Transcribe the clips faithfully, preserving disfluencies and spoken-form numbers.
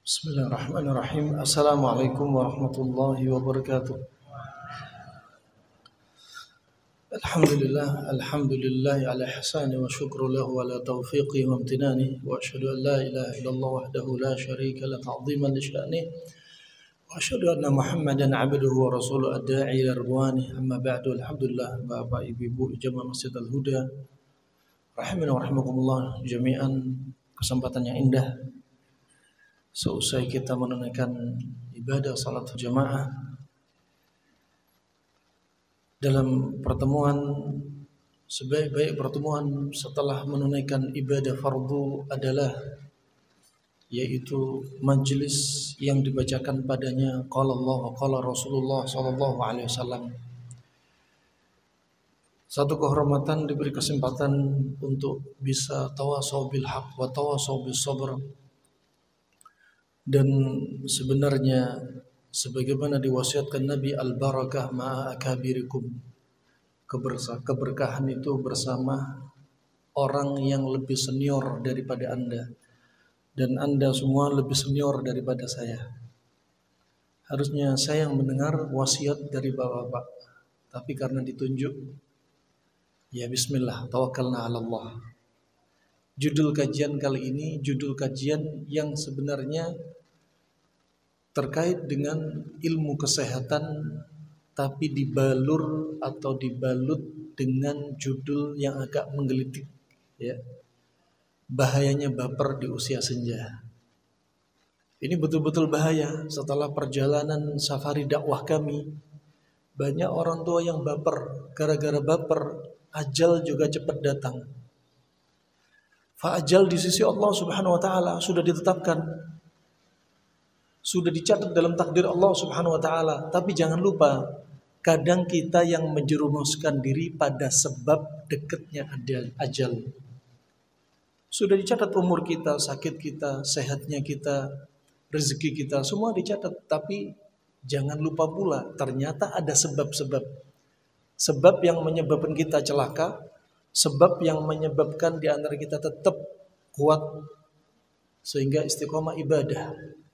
Bismillahirrahmanirrahim. Assalamualaikum warahmatullahi wabarakatuh. Alhamdulillah, alhamdulillah ala ihsani wa syukru lahu ala taufiqi wa amtinani wa asyhadu an la ilaha illallah wahdahu la syarika la ta'ziman li sya'ni wa asyhadu anna Muhammadan 'abduhu wa rasuluhu ad-da'i ila ridwani amma ba'du. Alhamdulillah, Bapak Ibu jamaah Masjid Al-Huda rahimani wa rahimakumullah jami'an, kesempatan yang indah seusai kita menunaikan ibadah salat jamaah dalam pertemuan sebaik-baik pertemuan setelah menunaikan ibadah fardu adalah yaitu majlis yang dibacakan padanya qala Allah wa qala Rasulullah sallallahu alaihi wasallam. Satu kehormatan diberi kesempatan untuk bisa tawasau bil haq wa tawasau bis sabr. Dan sebenarnya sebagaimana diwasiatkan Nabi, al-barakah ma'a akabirikum, keberkahan itu bersama orang yang lebih senior daripada Anda, dan Anda semua lebih senior daripada saya. Harusnya saya yang mendengar wasiat dari bapak-bapak, tapi karena ditunjuk, ya bismillah, tawakkalna 'ala Allah. Judul kajian kali ini judul kajian yang sebenarnya terkait dengan ilmu kesehatan, tapi dibalur atau dibalut dengan judul yang agak menggelitik, ya. Bahayanya baper di usia senja. Ini betul-betul bahaya. Setelah perjalanan safari dakwah kami, banyak orang tua yang baper. Gara-gara baper, ajal juga cepat datang. Fa ajal di sisi Allah Subhanahu wa taala sudah ditetapkan, sudah dicatat dalam takdir Allah Subhanahu wa taala. Tapi jangan lupa, kadang kita yang menjerumuskan diri pada sebab dekatnya ajal. Sudah dicatat umur kita, sakit kita, sehatnya kita, rezeki kita, semua dicatat. Tapi jangan lupa pula, ternyata ada sebab-sebab. Sebab yang menyebabkan kita celaka, sebab yang menyebabkan di antara kita tetap kuat sehingga istiqomah ibadah.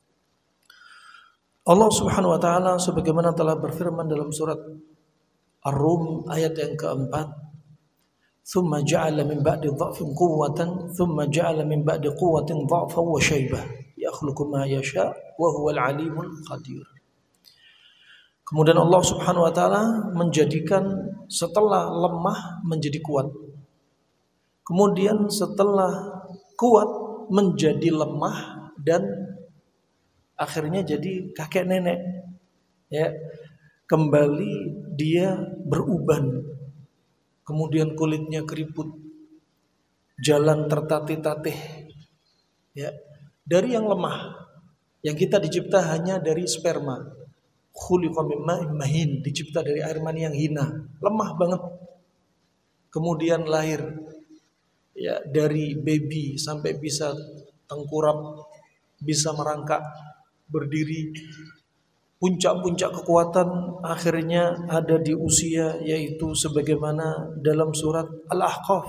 Allah Subhanahu wa taala sebagaimana telah berfirman dalam surat Ar-Rum ayat yang keempat, "Tsumma ja'ala min ba'di dha'fin quwwatan, tsumma ja'ala min ba'di quwwatin dha'fan wa shaybah, yakhluqu ma yasha' wa huwal 'alimul qadir." Kemudian Allah Subhanahu wa taala menjadikan setelah lemah menjadi kuat. Kemudian setelah kuat menjadi lemah dan akhirnya jadi kakek nenek, ya. Kembali dia beruban, kemudian kulitnya keriput, jalan tertatih-tatih, ya. Dari yang lemah, yang kita dicipta hanya dari sperma, khuliqa min ma'in mahin, dicipta dari air mani yang hina, lemah banget. Kemudian lahir, ya, dari baby sampai bisa tengkurap, bisa merangkak, berdiri, puncak-puncak kekuatan akhirnya ada di usia, yaitu sebagaimana dalam surat Al-Ahqaf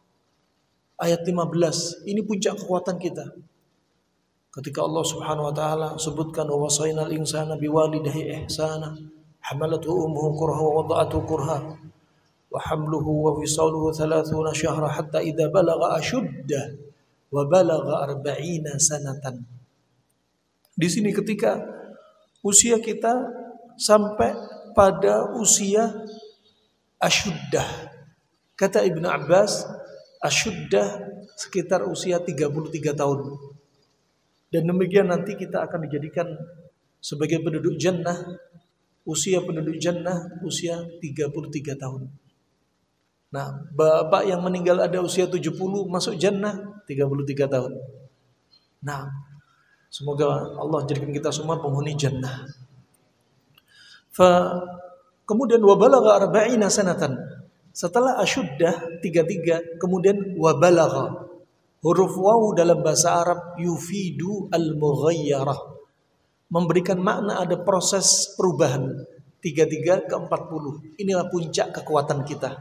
ayat lima belas. Ini puncak kekuatan kita. Ketika Allah Subhanahu wa taala sebutkan, wa wasainal insana biwalidayhi ihsana hamalathu ummuhu kurha wa wada'athu kurha wa hamluhu wa fisaluhu thalathuna syahra hatta idza balagha ashuddah wa balagha arba'ina sanatan. Di sini ketika usia kita sampai pada usia asyuddah. Kata Ibnu Abbas, asyuddah sekitar usia tiga puluh tiga tahun. Dan demikian nanti kita akan dijadikan sebagai penduduk jannah. Usia penduduk jannah usia tiga puluh tiga tahun. Nah, bapak yang meninggal ada usia tujuh puluh, masuk jannah tiga puluh tiga tahun. Nah, semoga Allah jadikan kita semua penghuni jannah. Fa kemudian wa balagha arba'ina sanatan. Setelah asyuddah tiga puluh tiga, kemudian wa balagha. Huruf waw dalam bahasa Arab yufidu al-mughayyarah, memberikan makna ada proses perubahan. tiga puluh tiga ke empat puluh. Inilah puncak kekuatan kita,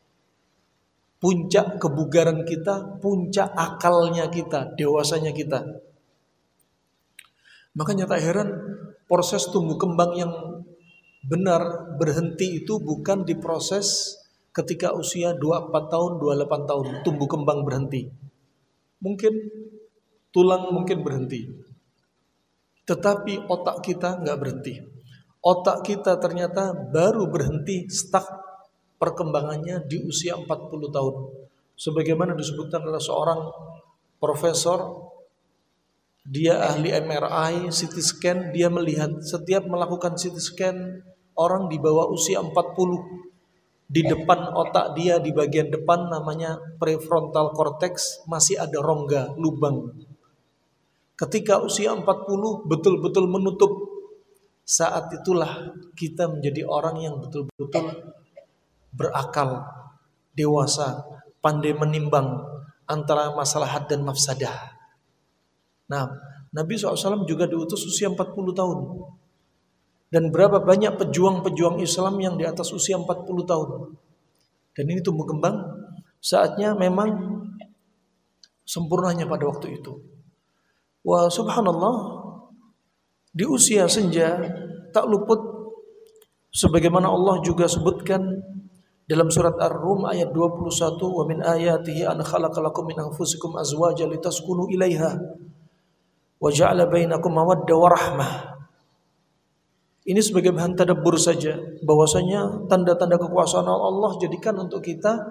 puncak kebugaran kita, puncak akalnya kita, dewasanya kita. Makanya tak heran proses tumbuh kembang yang benar berhenti itu bukan di proses ketika usia dua puluh empat tahun, dua puluh delapan tahun tumbuh kembang berhenti. Mungkin tulang mungkin berhenti, tetapi otak kita nggak berhenti. Otak kita ternyata baru berhenti stuck perkembangannya di usia empat puluh tahun. Sebagaimana disebutkan oleh seorang profesor, dia ahli M R I, C T scan, dia melihat setiap melakukan C T scan orang di bawah usia empat puluh, di depan otak dia di bagian depan namanya prefrontal cortex masih ada rongga, lubang. Ketika usia empat puluh betul-betul menutup, saat itulah kita menjadi orang yang betul-betul berakal, dewasa, pandai menimbang antara maslahat dan mafsadah. Nah, Nabi shallallahu alaihi wasallam juga diutus usia empat puluh tahun. Dan berapa banyak pejuang-pejuang Islam yang di atas usia empat puluh tahun. Dan ini tumbuh kembang, saatnya memang sempurnanya pada waktu itu. Wah, subhanallah, di usia senja tak luput sebagaimana Allah juga sebutkan dalam surat Ar-Rum ayat dua puluh satu, wa min ayatihi an khalaqalakum min anfusikum azwajan litaskunu ilaiha wa ja'ala bainakum mawaddah wa rahmah. Ini sebagai bahan tadabbur saja, bahwasanya tanda-tanda kekuasaan Allah jadikan untuk kita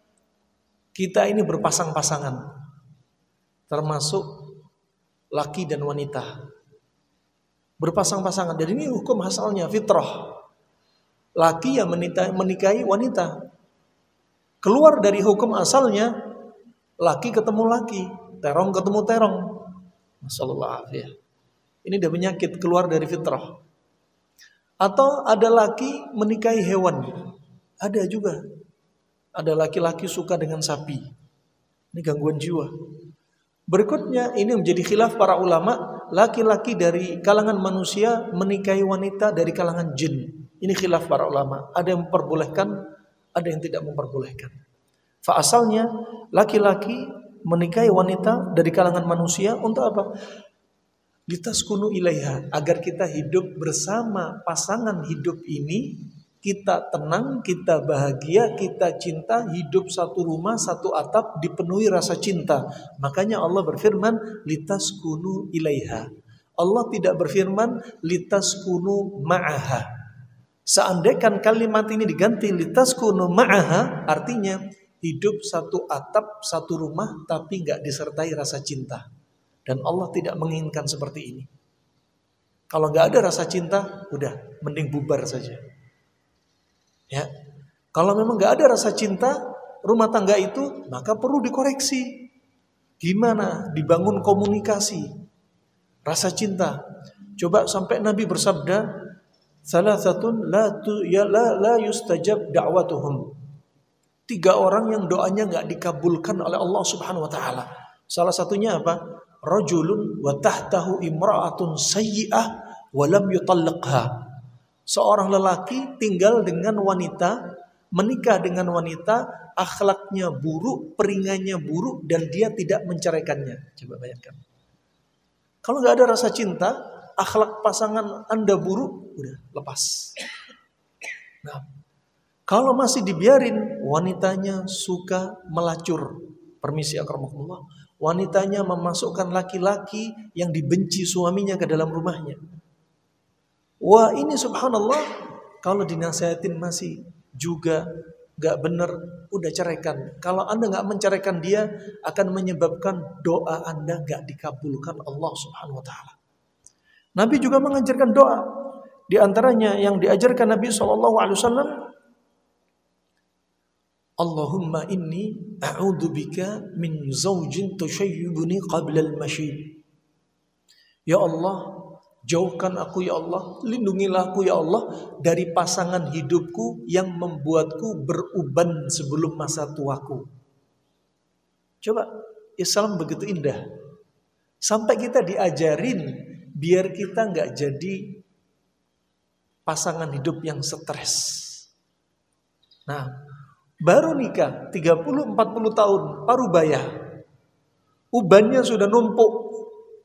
kita ini berpasang-pasangan, termasuk laki dan wanita. Berpasang-pasangan. Dan ini hukum asalnya fitrah. Laki yang menikahi wanita. Keluar dari hukum asalnya, laki ketemu laki, terong ketemu terong. Masyaallah. Ini udah penyakit keluar dari fitrah. Atau ada laki menikahi hewan. Ada juga. Ada laki-laki suka dengan sapi. Ini gangguan jiwa. Berikutnya ini menjadi khilaf para ulama, laki-laki dari kalangan manusia menikahi wanita dari kalangan jin. Ini khilaf para ulama. Ada yang memperbolehkan, ada yang tidak memperbolehkan. Fa asalnya laki-laki menikahi wanita dari kalangan manusia untuk apa? Litaskunu ilaiha, agar kita hidup bersama pasangan hidup ini, kita tenang, kita bahagia, kita cinta, hidup satu rumah, satu atap, dipenuhi rasa cinta. Makanya Allah berfirman litaskunu ilaiha. Allah tidak berfirman litaskunu ma'aha. Seandainya kalimat ini diganti litaskunu ma'aha, artinya hidup satu atap, satu rumah, tapi nggak disertai rasa cinta. Dan Allah tidak menginginkan seperti ini. Kalau nggak ada rasa cinta, udah mending bubar saja. Ya, kalau memang nggak ada rasa cinta rumah tangga itu, maka perlu dikoreksi. Gimana dibangun komunikasi, rasa cinta. Coba sampai Nabi bersabda, salasatun la tu ya la la yustajab da'watuhum. Tiga orang yang doanya nggak dikabulkan oleh Allah Subhanahu Wa Taala. Salah satunya apa? Rajulun wa tahtahu imra'atun sayyi'ah wa lam yutallaqha. Seorang lelaki tinggal dengan wanita, menikah dengan wanita, akhlaknya buruk, peringainya buruk, dan dia tidak menceraikannya. Coba bayangkan. Kalau nggak ada rasa cinta, akhlak pasangan Anda buruk, udah lepas. Nah, kalau masih dibiarin, wanitanya suka melacur. Permisi akramakumullah. Wanitanya memasukkan laki-laki yang dibenci suaminya ke dalam rumahnya. Wah, ini subhanallah, kalau dinasihatin masih juga gak benar, udah ceraikan. Kalau Anda gak menceraikan dia, akan menyebabkan doa Anda gak dikabulkan Allah Subhanahu Wa Taala. Nabi juga mengajarkan doa. Di antaranya yang diajarkan Nabi shallallahu alaihi wasallam, Allahumma inni a'udzubika min zawjin tushayyibuni qabla al-mashib. Ya Allah, jauhkan aku ya Allah, lindungilah aku ya Allah dari pasangan hidupku yang membuatku beruban sebelum masa tuaku. Coba, Islam begitu indah. Sampai kita diajarin biar kita nggak jadi pasangan hidup yang stres. Nah, baru nikah tiga puluh empat puluh tahun parubaya, ubannya sudah numpuk.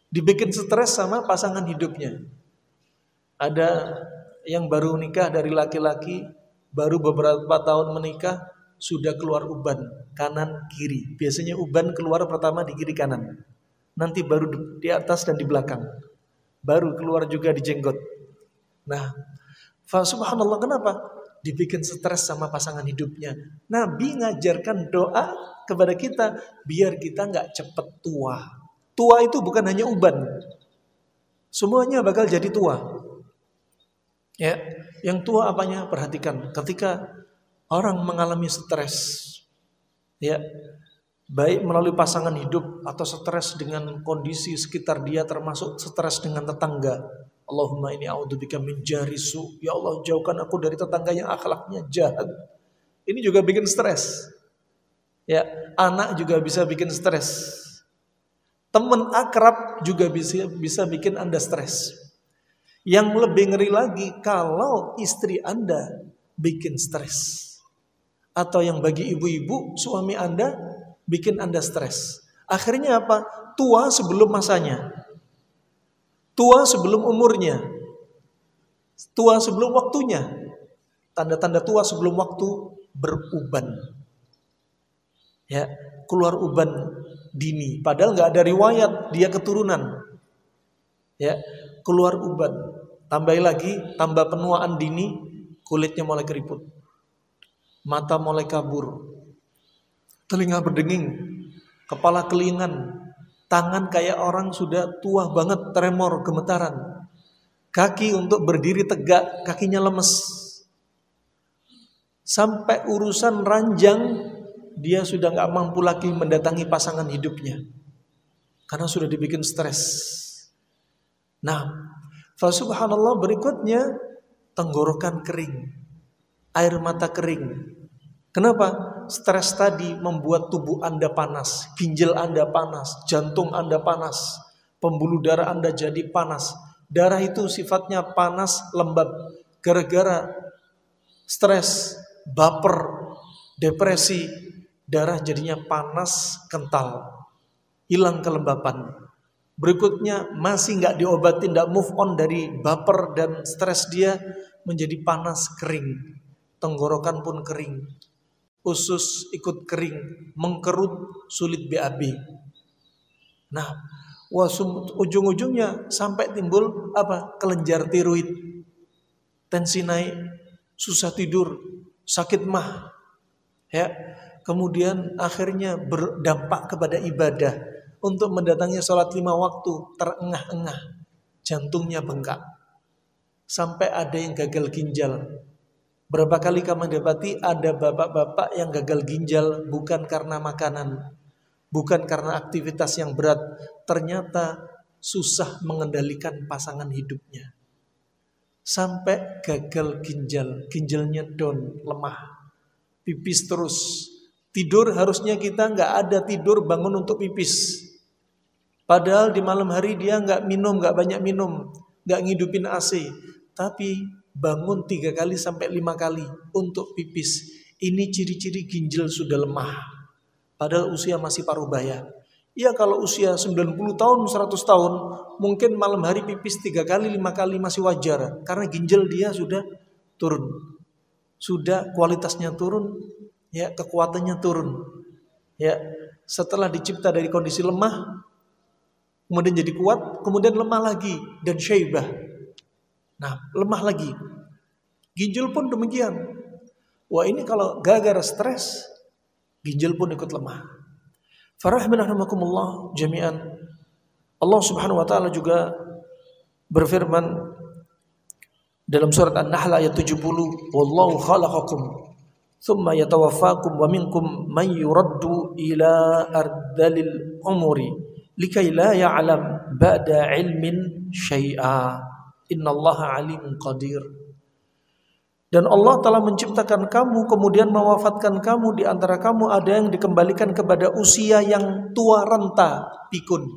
dibikin stres sama pasangan hidupnya. Ada yang baru nikah dari laki-laki, baru beberapa tahun menikah, sudah keluar uban kanan kiri. Biasanya uban keluar pertama di kiri kanan, nanti baru di atas dan di belakang, baru keluar juga di jenggot. Nah, fa subhanallah, kenapa? Dibikin stres sama pasangan hidupnya. Nabi ngajarkan doa kepada kita biar kita nggak cepet tua. Tua itu bukan hanya uban, semuanya bakal jadi tua. Ya, yang tua apanya? Perhatikan, ketika orang mengalami stres, ya, baik melalui pasangan hidup atau stres dengan kondisi sekitar dia, termasuk stres dengan tetangga. Allahumma inni a'udzubika min jarisu. Ya Allah, jauhkan aku dari tetangga yang akhlaknya jahat. Ini juga bikin stres. Ya, anak juga bisa bikin stres. Teman akrab juga bisa bisa bikin Anda stres. Yang lebih ngeri lagi kalau istri Anda bikin stres. Atau yang bagi ibu-ibu, suami Anda bikin Anda stres. Akhirnya apa? Tua sebelum masanya. Tua sebelum umurnya. Tua sebelum waktunya. Tanda-tanda tua sebelum waktu, beruban. Ya, keluar uban dini. Padahal nggak ada riwayat dia keturunan. Ya, keluar uban. Tambah lagi, tambah penuaan dini, kulitnya mulai keriput. Mata mulai kabur. Telinga berdenging, kepala kelingan. Tangan kayak orang sudah tua banget, tremor, gemetaran. Kaki untuk berdiri tegak, kakinya lemes. Sampai urusan ranjang, dia sudah gak mampu lagi mendatangi pasangan hidupnya. Karena sudah dibikin stres. Nah, fa subhanallah, berikutnya tenggorokan kering. Air mata kering. Kenapa? Stres tadi membuat tubuh Anda panas, ginjal Anda panas, jantung Anda panas, pembuluh darah Anda jadi panas. Darah itu sifatnya panas, lembab. Gara-gara stres, baper, depresi, darah jadinya panas, kental, hilang kelembapan. Berikutnya masih nggak diobatin, nggak move on dari baper dan stres dia, menjadi panas, kering. Tenggorokan pun kering. Usus ikut kering, mengkerut, sulit B A B. Nah, ujung-ujungnya sampai timbul apa? Kelenjar tiroid, tensi naik, susah tidur, sakit mah, ya. Kemudian akhirnya berdampak kepada ibadah. Untuk mendatangi sholat lima waktu terengah-engah, jantungnya bengkak, sampai ada yang gagal ginjal. Berapa kali kamu dapati ada bapak-bapak yang gagal ginjal bukan karena makanan, bukan karena aktivitas yang berat, ternyata susah mengendalikan pasangan hidupnya. Sampai gagal ginjal, ginjalnya down, lemah, pipis terus. Tidur harusnya kita nggak ada tidur bangun untuk pipis. Padahal di malam hari dia nggak minum, nggak banyak minum, nggak ngidupin A C, tapi bangun tiga kali sampai lima kali untuk pipis. Ini ciri-ciri ginjal sudah lemah. Padahal usia masih paruh baya. Ya kalau usia sembilan puluh tahun, seratus tahun, mungkin malam hari pipis tiga kali, lima kali masih wajar. Karena ginjal dia sudah turun. Sudah kualitasnya turun, ya kekuatannya turun. Ya, setelah dicipta dari kondisi lemah, kemudian jadi kuat, kemudian lemah lagi dan syaibah. Nah, lemah lagi. Ginjal pun demikian. Wah, ini kalau gara-gara stres, ginjal pun ikut lemah. Farahmanakumullah jami'an. Allah Subhanahu wa taala juga berfirman dalam surat An-Nahl ayat tujuh puluh, "Wallahu khalaqakum tsumma yatawaffakum wa minkum man yuraddu ila ardalil umuri likai la ya'lam ba'da ilmin syai'a." Innallaha alimun qadir. Dan Allah telah menciptakan kamu, kemudian mewafatkan kamu. Di antara kamu ada yang dikembalikan kepada usia yang tua renta, pikun.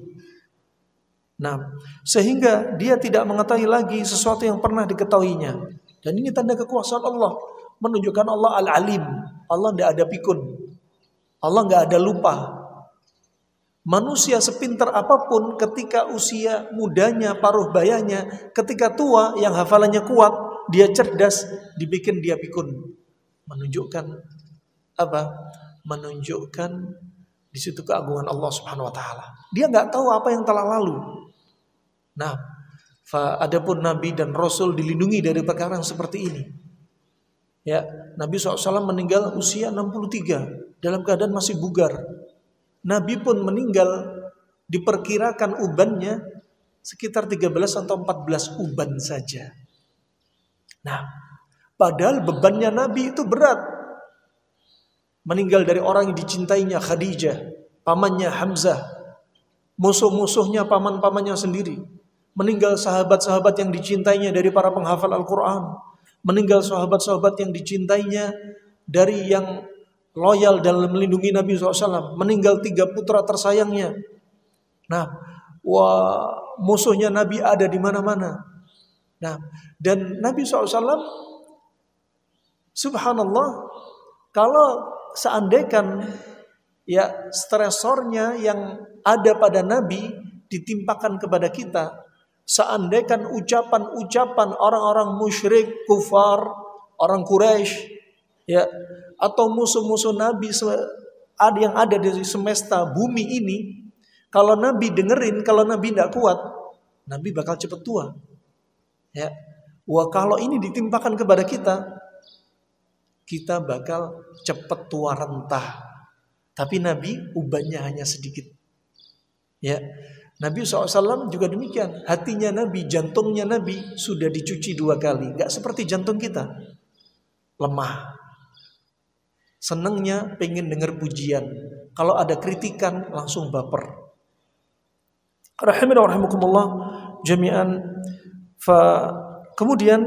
Nah, sehingga dia tidak mengetahui lagi sesuatu yang pernah diketahuinya. Dan ini tanda kekuasaan Allah, menunjukkan Allah al-alim. Allah tidak ada pikun, Allah tidak ada lupa. Manusia sepintar apapun ketika usia mudanya, paruh bayanya, ketika tua yang hafalannya kuat, dia cerdas, dibikin dia pikun. Menunjukkan apa? Menunjukkan di situ keagungan Allah Subhanahu wa taala. Dia enggak tahu apa yang telah lalu. Nah, fa adapun nabi dan rasul dilindungi dari perkara yang seperti ini. Ya, Nabi shallallahu alaihi wasallam meninggal usia enam puluh tiga dalam keadaan masih bugar. Nabi pun meninggal diperkirakan ubannya sekitar tiga belas atau empat belas uban saja. Nah, padahal bebannya Nabi itu berat. Meninggal dari orang yang dicintainya Khadijah, pamannya Hamzah, musuh-musuhnya paman-pamannya sendiri. Meninggal sahabat-sahabat yang dicintainya dari para penghafal Al-Quran. Meninggal sahabat-sahabat yang dicintainya dari yang loyal dalam melindungi Nabi shallallahu alaihi wasallam. Meninggal tiga putra tersayangnya. Nah, wah, musuhnya Nabi ada di mana-mana. Nah, dan Nabi shallallahu alaihi wasallam, subhanallah, kalau seandainya ya stresornya yang ada pada Nabi ditimpakan kepada kita, seandainya ucapan-ucapan orang-orang musyrik, kufar, orang Quraisy, ya, atau musuh-musuh Nabi ada yang ada di semesta bumi ini, kalau Nabi dengerin, kalau Nabi tidak kuat, Nabi bakal cepat tua. Ya, wah kalau ini ditimpakan kepada kita, kita bakal cepat tua rentah. Tapi Nabi ubannya hanya sedikit. Ya, Nabi shallallahu alaihi wasallam juga demikian. Hatinya Nabi, jantungnya Nabi sudah dicuci dua kali. Gak seperti jantung kita, lemah. Senangnya pengen dengar pujian. Kalau ada kritikan langsung baper. Rahimana wa rahimakumullah jami'an. Fa, kemudian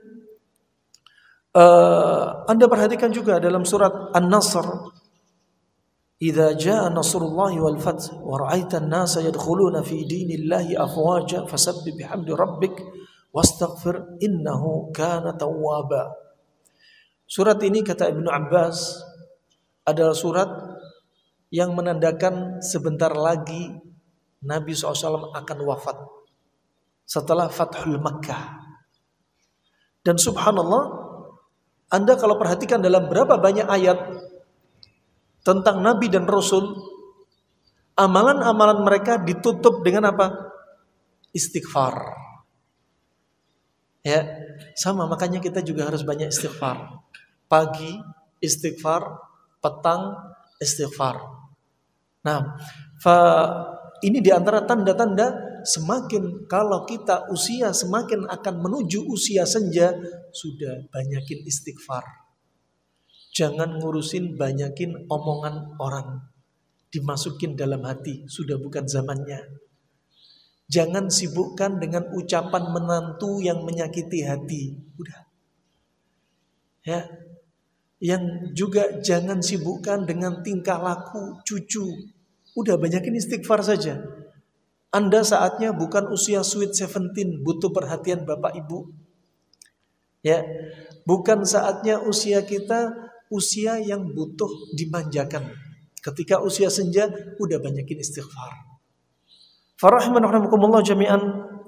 uh, Anda perhatikan juga dalam surat An-Nasr, idza jaa nasrullahi wal fath wa ra'aita an-nasa yadkhuluna fi dinillahi afwaja fasabbih bihamdi rabbik wastaghfir innahu kana tawwaba. Surat ini kata Ibnu Abbas adalah surat yang menandakan sebentar lagi Nabi shallallahu alaihi wasallam akan wafat setelah Fathul Makkah. Dan subhanallah, Anda kalau perhatikan dalam berapa banyak ayat tentang Nabi dan Rasul, amalan-amalan mereka ditutup dengan apa? Istighfar. Ya, sama, makanya kita juga harus banyak istighfar. Pagi istighfar, petang istighfar. Nah, fa, ini diantara tanda-tanda semakin kalau kita usia semakin akan menuju usia senja, sudah banyakin istighfar. Jangan ngurusin banyakin omongan orang, dimasukin dalam hati, sudah bukan zamannya. Jangan sibukkan dengan ucapan menantu yang menyakiti hati, udah. Ya. Yang juga jangan sibukkan dengan tingkah laku cucu. Udah banyakin istighfar saja. Anda saatnya bukan usia sweet seventeen butuh perhatian bapak ibu. Ya, bukan saatnya usia kita usia yang butuh dimanjakan. Ketika usia senja udah banyakin istighfar. Farahimanakumullah jami'an.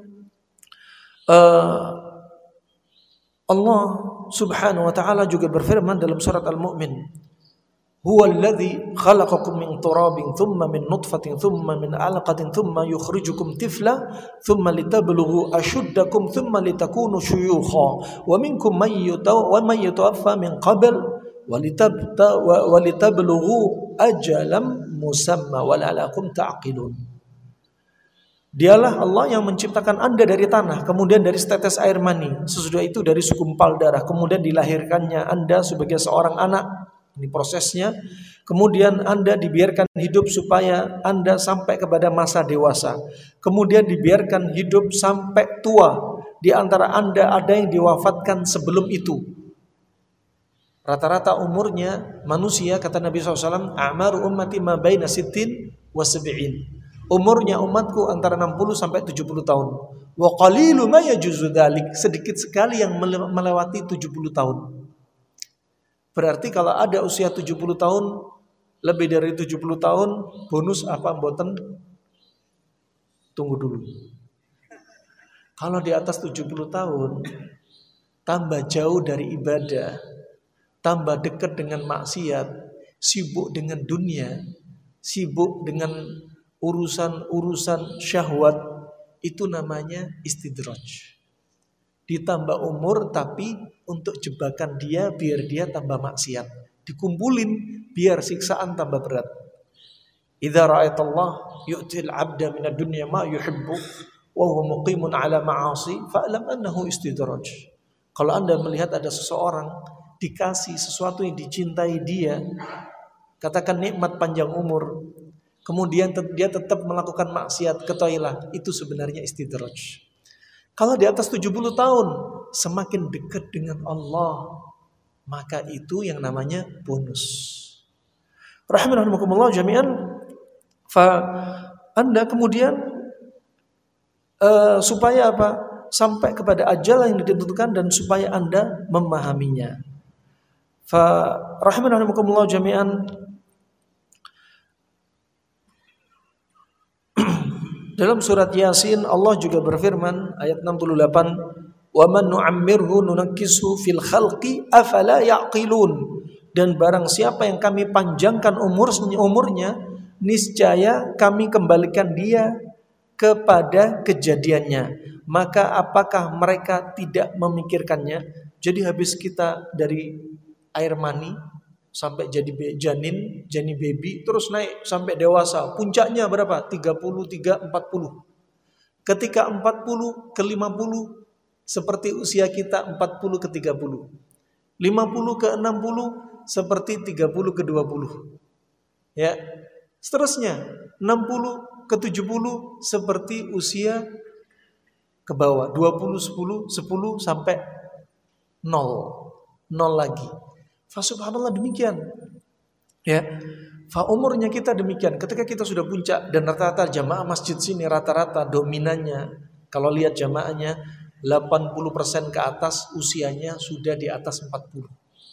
Uh, Allah Subhanahu wa ta'ala juga berfirman dalam surat Al-Mu'min, huwa alladhi khalaqakum min turabin thumma min nutfatin thumma min alaqatin thumma yukhrijukum tifla thumma litablughu ashuddakum thumma litakunu shuyukha wa minkum man yutaw wa man yutawaffa min qabl wa litabta wa litablughu ajalam musamma wa la'allakum ta'qilun. Dialah Allah yang menciptakan Anda dari tanah, kemudian dari setetes air mani, sesudah itu dari segumpal darah, kemudian dilahirkannya Anda sebagai seorang anak. Ini prosesnya. Kemudian Anda dibiarkan hidup supaya Anda sampai kepada masa dewasa. Kemudian dibiarkan hidup sampai tua. Di antara Anda ada yang diwafatkan sebelum itu. Rata-rata umurnya manusia, kata Nabi shallallahu alaihi wasallam, a'maru ummati ma baina sittin wa sab'in. Umurnya umatku antara enam puluh sampai tujuh puluh tahun. Wa qalilu ma yajuzu dzalik, sedikit sekali yang melewati tujuh puluh tahun. Berarti kalau ada usia tujuh puluh tahun, Lebih dari tujuh puluh tahun bonus apa mboten? Tunggu dulu. Kalau di atas tujuh puluh tahun tambah jauh dari ibadah, tambah dekat dengan maksiat, sibuk dengan dunia, sibuk dengan urusan-urusan syahwat, itu namanya istidraj. Ditambah umur tapi untuk jebakan dia biar dia tambah maksiat. Dikumpulin biar siksaan tambah berat. Idza ra'aitallah yu'til 'abda minad dunya ma yuhibbu wa huwa muqimun 'ala ma'asi fa'lam annahu istidraj. Kalau Anda melihat ada seseorang dikasih sesuatu yang dicintai dia, katakan nikmat panjang umur, kemudian dia tetap melakukan maksiat, ketahuilah itu sebenarnya istidraj. Kalau di atas tujuh puluh tahun semakin dekat dengan Allah, maka itu yang namanya bonus. Rahimahumullah jami'an. Fa Anda kemudian uh, supaya apa? Sampai kepada ajal yang ditentukan dan supaya Anda memahaminya. Fa rahimahumullah jami'an. Dalam surat Yasin Allah juga berfirman ayat enam puluh delapan, "Wa man nu'ammirhu nunakkishu fil khalqi afala ya'qilun." Dan barang siapa yang kami panjangkan umurnya, umurnya niscaya kami kembalikan dia kepada kejadiannya. Maka apakah mereka tidak memikirkannya? Jadi habis kita dari air mani sampai jadi janin, janin baby, terus naik sampai dewasa. Puncaknya berapa? tiga puluh tiga, empat puluh. Ketika empat puluh ke lima puluh seperti usia kita empat puluh ke tiga puluh. lima puluh ke enam puluh seperti tiga puluh ke dua puluh. Ya. Seterusnya enam puluh ke tujuh puluh seperti usia ke bawah, dua puluh, sepuluh, sepuluh sampai nol. Nol lagi. Fa subhanallah demikian. Ya. Fa umurnya kita demikian. Ketika kita sudah puncak dan rata-rata jamaah masjid sini rata-rata dominannya kalau lihat jamaahnya delapan puluh persen ke atas usianya sudah di atas empat puluh.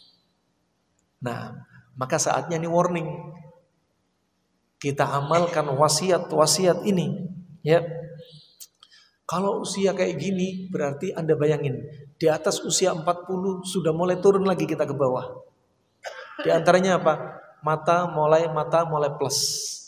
Nah, maka saatnya ini warning. Kita amalkan wasiat-wasiat ini, ya. Kalau usia kayak gini berarti Anda bayangin di atas usia empat puluh sudah mulai turun lagi kita ke bawah. Di antaranya apa? Mata mulai mata mulai plus.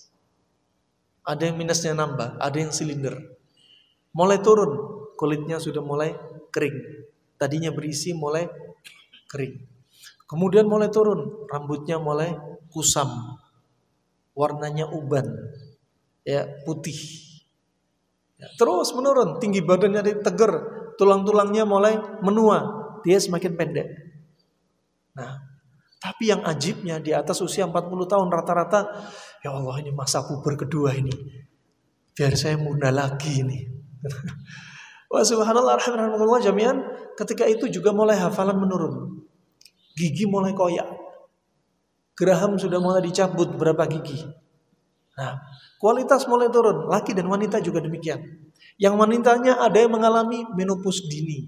Ada yang minusnya nambah, ada yang silinder. Mulai turun, kulitnya sudah mulai kering. Tadinya berisi mulai kering. Kemudian mulai turun, rambutnya mulai kusam. Warnanya uban, ya putih, ya, terus menurun, tinggi badannya tegar, tulang-tulangnya mulai menua, dia semakin pendek. Nah, tapi yang ajibnya di atas usia empat puluh tahun rata-rata, ya Allah ini masa puber kedua ini, biar saya muda lagi ini. Wah subhanallah alhamdulillah jami'an. Ketika itu juga mulai hafalan menurun, gigi mulai koyak. Geraham sudah mulai dicabut berapa gigi. Nah, kualitas mulai turun. Laki dan wanita juga demikian. Yang wanitanya ada yang mengalami menopause dini.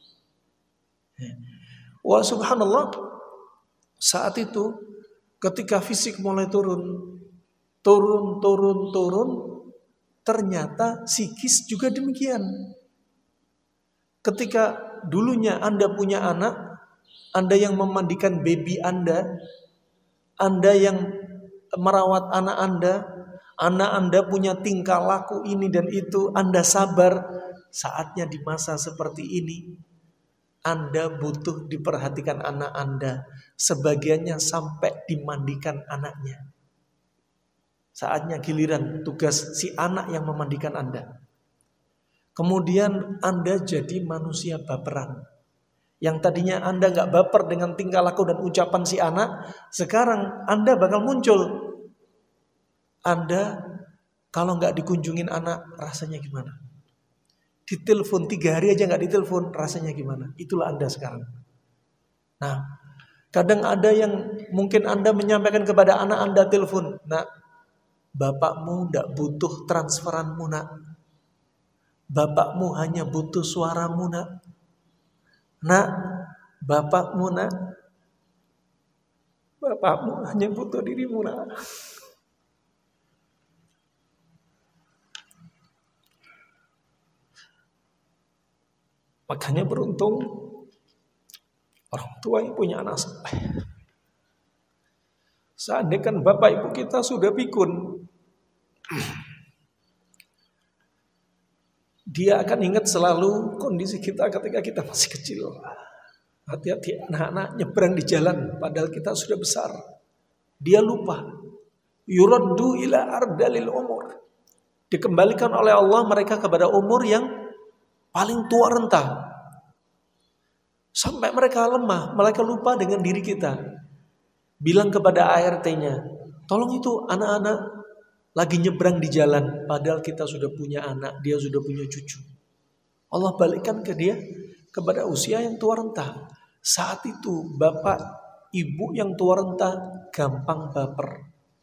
Wah subhanallah. Saat itu ketika fisik mulai turun, turun, turun, turun, ternyata psikis juga demikian. Ketika dulunya Anda punya anak, Anda yang memandikan baby Anda, Anda yang merawat anak Anda, anak Anda punya tingkah laku ini dan itu, Anda sabar. Saatnya di masa seperti ini, Anda butuh diperhatikan anak Anda. Sebagiannya sampai dimandikan anaknya. Saatnya giliran tugas si anak yang memandikan Anda. Kemudian Anda jadi manusia baperan. Yang tadinya Anda gak baper dengan tingkah laku dan ucapan si anak, sekarang Anda bakal muncul. Anda kalau gak dikunjungin anak, rasanya gimana? Ditelepon tiga hari aja gak ditelepon, rasanya gimana? Itulah Anda sekarang. Nah, kadang ada yang mungkin Anda menyampaikan kepada anak Anda telepon, nak, bapakmu gak butuh transferanmu nak. Bapakmu hanya butuh suaramu nak. Nak, bapakmu nak Bapakmu hanya butuh dirimu lah. Makanya beruntung orang tua yang punya anak soleh. Seandainya kan bapak ibu kita sudah pikun, dia akan ingat selalu kondisi kita ketika kita masih kecil. Hati-hati anak-anak nyebrang di jalan padahal kita sudah besar. Dia lupa. Yuraddu ila ardalil umur. Dikembalikan oleh Allah mereka kepada umur yang paling tua renta. Sampai mereka lemah, mereka lupa dengan diri kita. Bilang kepada A R T-nya, tolong itu anak-anak lagi nyebrang di jalan, padahal kita sudah punya anak, dia sudah punya cucu. Allah balikkan ke dia kepada usia yang tua renta. Saat itu bapak ibu yang tua renta gampang baper.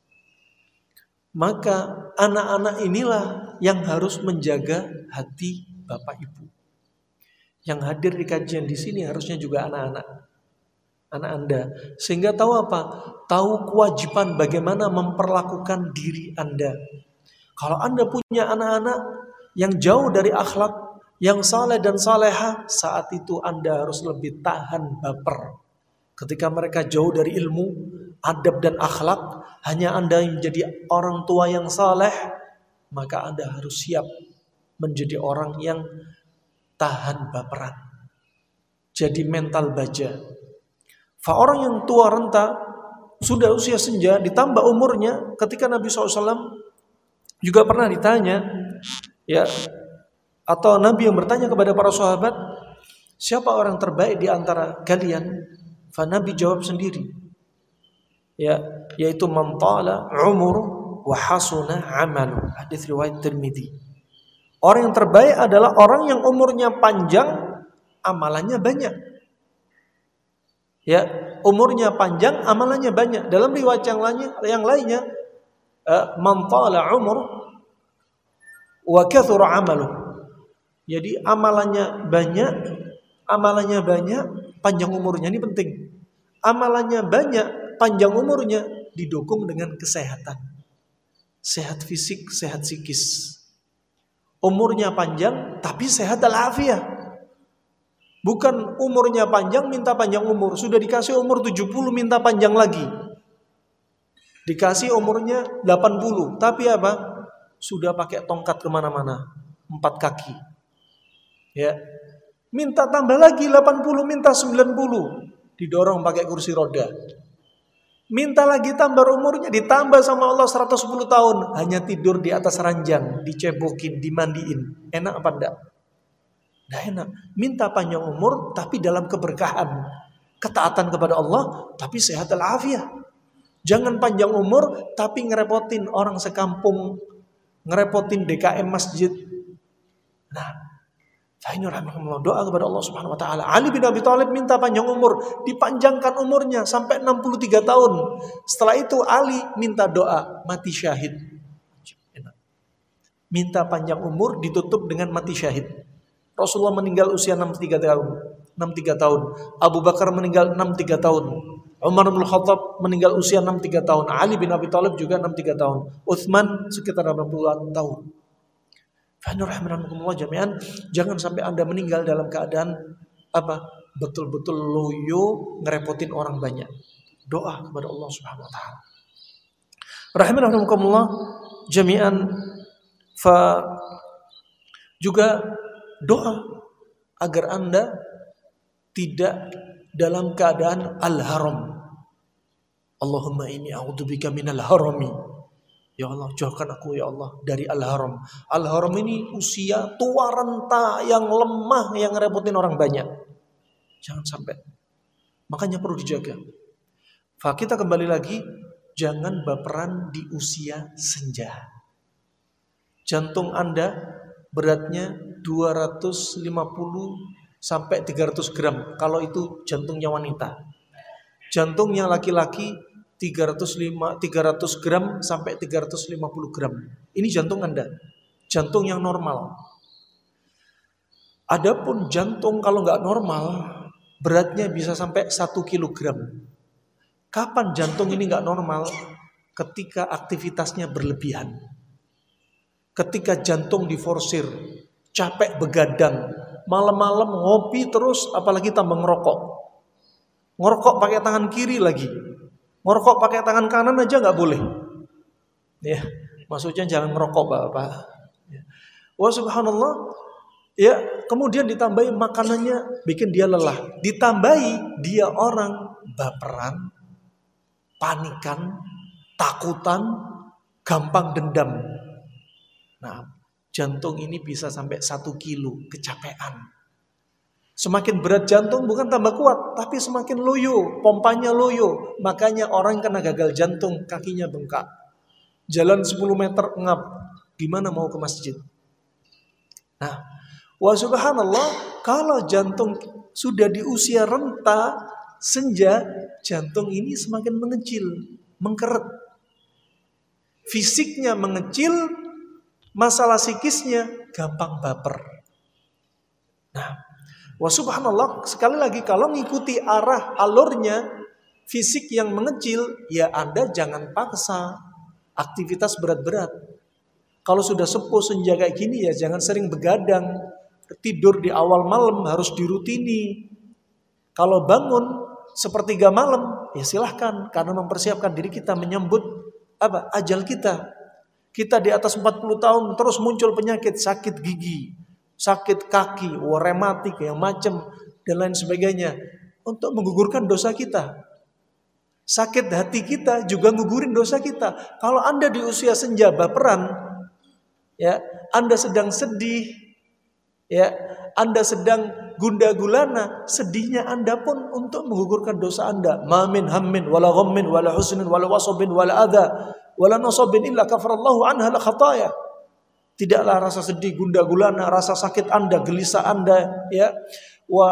Maka anak-anak inilah yang harus menjaga hati bapak ibu. Yang hadir di kajian di sini harusnya juga anak-anak, anak Anda, sehingga tahu apa? Tahu kewajiban bagaimana memperlakukan diri Anda. Kalau Anda punya anak-anak yang jauh dari akhlak, yang saleh dan saleha, saat itu Anda harus lebih tahan baper. Ketika mereka jauh dari ilmu, adab dan akhlak, hanya Anda yang menjadi orang tua yang saleh, maka Anda harus siap menjadi orang yang tahan baperan. Jadi mental baja. Fa orang yang tua renta, sudah usia senja, ditambah umurnya, ketika Nabi shallallahu alaihi wasallam juga pernah ditanya, ya, atau Nabi yang bertanya kepada para sahabat, siapa orang terbaik di antara kalian? Fa Nabi jawab sendiri, ya, yaitu man tala umur wa hasuna amalu. Hadis riwayat Tirmidzi. Orang yang terbaik adalah orang yang umurnya panjang, amalannya banyak. Ya, umurnya panjang, amalannya banyak. Dalam riwayat yang lainnya, yang lainnya, man tala umur wa kathura amalu. Jadi amalannya banyak, amalannya banyak, panjang umurnya, ini penting. Amalannya banyak, panjang umurnya didukung dengan kesehatan. Sehat fisik, sehat psikis. Umurnya panjang tapi sehat walafiat. Bukan umurnya panjang minta panjang umur. Sudah dikasih umur tujuh puluh minta panjang lagi. Dikasih umurnya delapan puluh. Tapi apa? Sudah pakai tongkat kemana-mana. Empat kaki. Ya, minta tambah lagi delapan puluh, minta sembilan puluh. Didorong pakai kursi roda. Minta lagi tambah umurnya, ditambah sama Allah seratus sepuluh tahun. Hanya tidur di atas ranjang, dicebokin, dimandiin. Enak apa enggak? Enggak enak. Minta panjang umur tapi dalam keberkahan. Ketaatan kepada Allah tapi sehat walafiat. Jangan panjang umur tapi ngerepotin orang sekampung, ngerepotin D K M masjid. Nah, doa kepada Allah Subhanahu wa taala. Ali bin Abi Thalib minta panjang umur, dipanjangkan umurnya sampai enam puluh tiga tahun. Setelah itu Ali minta doa mati syahid. Minta panjang umur ditutup dengan mati syahid. Rasulullah meninggal usia enam puluh tiga tahun. enam puluh tiga tahun. Abu Bakar meninggal enam puluh tiga tahun. Umar bin Khattab meninggal usia enam puluh tiga tahun. Ali bin Abi Thalib juga enam puluh tiga tahun. Utsman sekitar enam puluh tahun. Jami'an, jangan sampai Anda meninggal dalam keadaan apa? Betul-betul loyo, ngerepotin orang banyak. Doa kepada Allah Subhanahu wa taala. Rahimakumullah jami'an, fa juga doa agar Anda tidak dalam keadaan al-haram. Allahumma inni a'udzubika minal harami. Ya Allah, jauhkan aku ya Allah dari al-haram. Al-haram ini usia tua renta yang lemah, yang ngerepotin orang banyak. Jangan sampai. Makanya perlu dijaga. Fa kita kembali lagi, jangan baperan di usia senja. Jantung Anda beratnya dua ratus lima puluh sampai tiga ratus gram kalau itu jantungnya wanita. Jantungnya laki-laki tiga ratus lima, tiga ratus gram sampai tiga ratus lima puluh gram. Ini jantung Anda. Jantung yang normal. Adapun jantung kalau nggak normal, beratnya bisa sampai satu kilogram. Kapan jantung ini nggak normal? Ketika aktivitasnya berlebihan. Ketika jantung diforsir, capek begadang, malam-malam ngopi terus, apalagi tambah ngerokok. Ngerokok pakai tangan kiri lagi. Ngerokok pakai tangan kanan aja nggak boleh. Ya, maksudnya jangan ngerokok Bapak. Ya. Wah subhanallah. Ya, kemudian ditambahi makanannya bikin dia lelah. Ditambahi dia orang baperan, panikan, takutan, gampang dendam. Nah, jantung ini bisa sampai satu kilo kecapean. Semakin berat jantung bukan tambah kuat, tapi semakin loyo, pompanya loyo. Makanya orang kena gagal jantung, kakinya bengkak. Jalan sepuluh meter ngap, gimana mau ke masjid? Nah, wa subhanallah, kalau jantung sudah di usia renta, senja, jantung ini semakin mengecil, mengkeret. Fisiknya mengecil, masalah psikisnya gampang baper. Nah, wa subhanallah, sekali lagi kalau ngikuti arah alurnya fisik yang mengecil, ya Anda jangan paksa aktivitas berat-berat. Kalau sudah sepuh senja kayak gini ya jangan sering begadang. Tidur di awal malam harus dirutini. Kalau bangun sepertiga malam, ya silahkan, karena mempersiapkan diri kita menyambut apa? Ajal kita. Kita di atas empat puluh tahun terus muncul penyakit, sakit gigi, sakit kaki, rematik, yang macam dan lain sebagainya, untuk menggugurkan dosa kita. Sakit hati kita juga gugurin dosa kita. Kalau Anda di usia senja baperan, ya, Anda sedang sedih, ya, Anda sedang gundah gulana, sedihnya Anda pun untuk menggugurkan dosa Anda. Ma min hammin wala ghammin wala husnin wala wasabin wala adha wala nasabin illa kafarallahu anha la khataya. Tidaklah rasa sedih, gundah gulana, rasa sakit Anda, gelisah Anda, ya, wa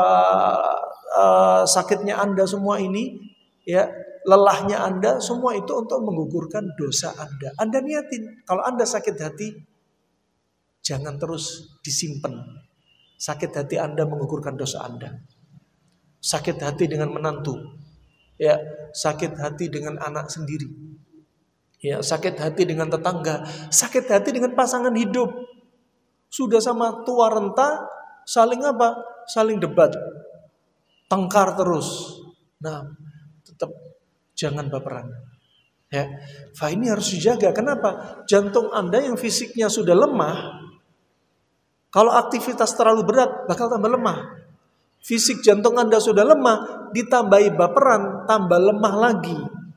uh, sakitnya Anda semua ini, ya, lelahnya Anda, semua itu untuk menggugurkan dosa Anda. Anda niatin, kalau Anda sakit hati, jangan terus disimpan. Sakit hati Anda menggugurkan dosa Anda. Sakit hati dengan menantu, ya, sakit hati dengan anak sendiri, ya, sakit hati dengan tetangga, sakit hati dengan pasangan hidup. Sudah sama tua renta, saling apa? Saling debat, tengkar terus. Nah, tetap jangan baperan. Ya, fa ini harus dijaga. Kenapa? Jantung Anda yang fisiknya sudah lemah, kalau aktivitas terlalu berat bakal tambah lemah. Fisik jantung Anda sudah lemah, ditambahi baperan, tambah lemah lagi.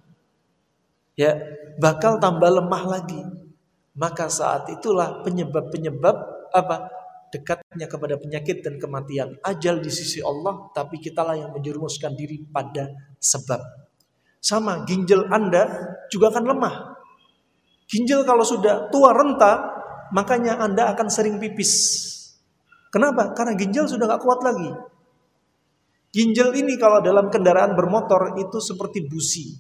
Ya, bakal tambah lemah lagi. Maka saat itulah penyebab-penyebab apa? Dekatnya kepada penyakit dan kematian. Ajal di sisi Allah, tapi kitalah yang menjerumuskan diri pada sebab. Sama, ginjal Anda juga akan lemah. Ginjal kalau sudah tua renta, makanya Anda akan sering pipis. Kenapa? Karena ginjal sudah gak kuat lagi. Ginjal ini kalau dalam kendaraan bermotor itu seperti busi.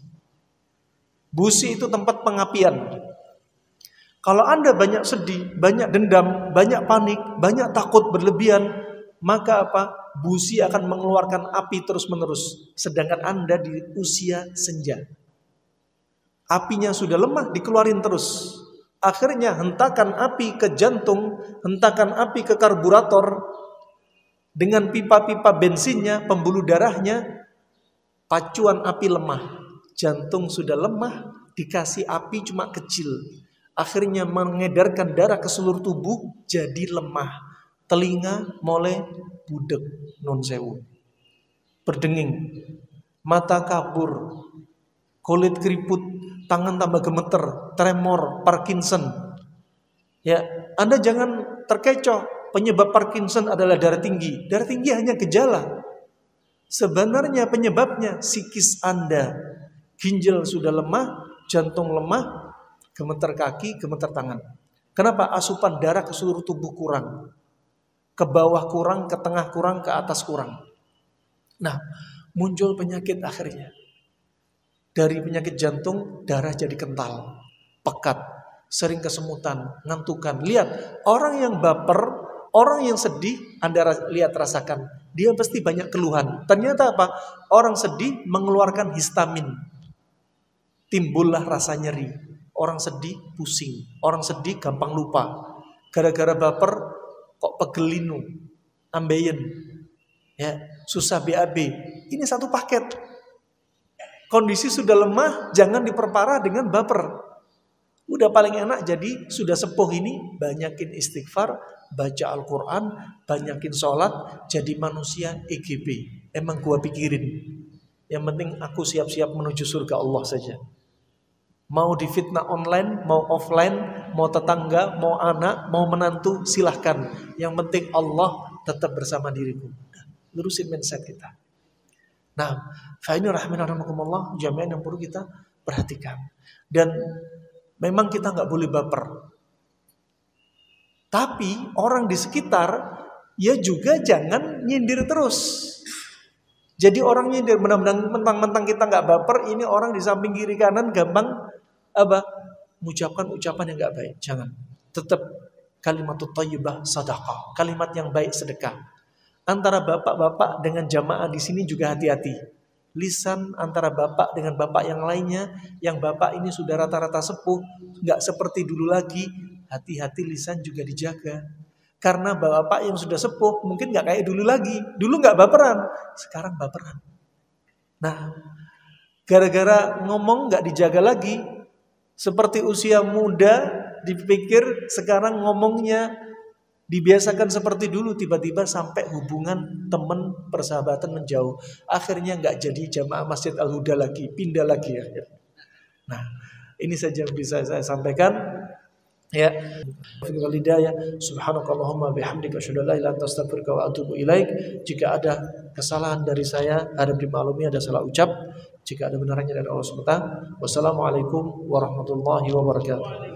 Busi itu tempat pengapian. Kalau Anda banyak sedih, banyak dendam, banyak panik, banyak takut berlebihan, maka apa? Busi akan mengeluarkan api terus-menerus. Sedangkan Anda di usia senja, apinya sudah lemah, dikeluarin terus. Akhirnya hentakan api ke jantung, hentakan api ke karburator, dengan pipa-pipa bensinnya, pembuluh darahnya, pacuan api lemah. Jantung sudah lemah, dikasih api cuma kecil. Akhirnya mengedarkan darah ke seluruh tubuh, jadi lemah. Telinga mulai budek, non sewu, berdenging, mata kabur, kulit keriput, tangan tambah gemeter, tremor, Parkinson. Ya, Anda jangan terkecoh. Penyebab Parkinson adalah darah tinggi. Darah tinggi hanya gejala. Sebenarnya penyebabnya psikis Anda. Ginjal sudah lemah, jantung lemah, gemeter kaki, gemeter tangan. Kenapa? Asupan darah ke seluruh tubuh kurang. Ke bawah kurang, ke tengah kurang, ke atas kurang. Nah, muncul penyakit akhirnya. Dari penyakit jantung, darah jadi kental, pekat, sering kesemutan, ngantukan. Lihat, orang yang baper, orang yang sedih, Anda lihat, rasakan, dia pasti banyak keluhan. Ternyata apa? Orang sedih mengeluarkan histamin. timbullah rasa nyeri. Orang sedih pusing, orang sedih gampang lupa. Gara-gara baper kok pegelinu, ambeien, ya susah B A B. Ini satu paket. Kondisi sudah lemah, jangan diperparah dengan baper. Udah paling enak jadi sudah sepuh ini banyakin istighfar, baca Al-Quran, banyakin sholat, jadi manusia E G B. Emang gua pikirin, yang penting aku siap-siap menuju surga Allah saja. Mau difitnah online, mau offline, mau tetangga, mau anak, mau menantu, silahkan. Yang penting Allah tetap bersama diriku. Lurusin mindset kita. Nah, fa'ini rahimahumullah, jami'an yang perlu kita perhatikan. Dan memang kita nggak boleh baper. Tapi orang di sekitar ya juga jangan nyindir terus. Jadi orang nyindir mentang-mentang kita nggak baper, ini orang di samping kiri kanan gampang apa? Mengucapkan ucapan yang nggak baik. Jangan. Tetap kalimatut thayyibah sadaqah. Kalimat yang baik sedekah. Antara bapak-bapak dengan jamaah di sini juga hati-hati. Lisan antara bapak dengan bapak yang lainnya, yang bapak ini sudah rata-rata sepuh, nggak seperti dulu lagi. Hati-hati lisan juga dijaga. Karena bapak yang sudah sepuh mungkin nggak kayak dulu lagi. Dulu nggak baperan, sekarang baperan. Nah, gara-gara ngomong nggak dijaga lagi, seperti usia muda dipikir sekarang ngomongnya dibiasakan seperti dulu, tiba-tiba sampai hubungan teman persahabatan menjauh. Akhirnya nggak jadi jamaah Masjid Al-Huda lagi, pindah lagi ya. Nah, ini saja yang bisa saya sampaikan. Ya, walidayah. Subhanakallahumma bihamdika asyhadu an la ilaha illa anta astaghfiruka wa atubu ilaik. Jika ada kesalahan dari saya, harap dimaklumi, ada salah ucap. Jika ada benarnya dari Allah Subhanahu wa taala. Wassalamualaikum warahmatullahi wabarakatuh.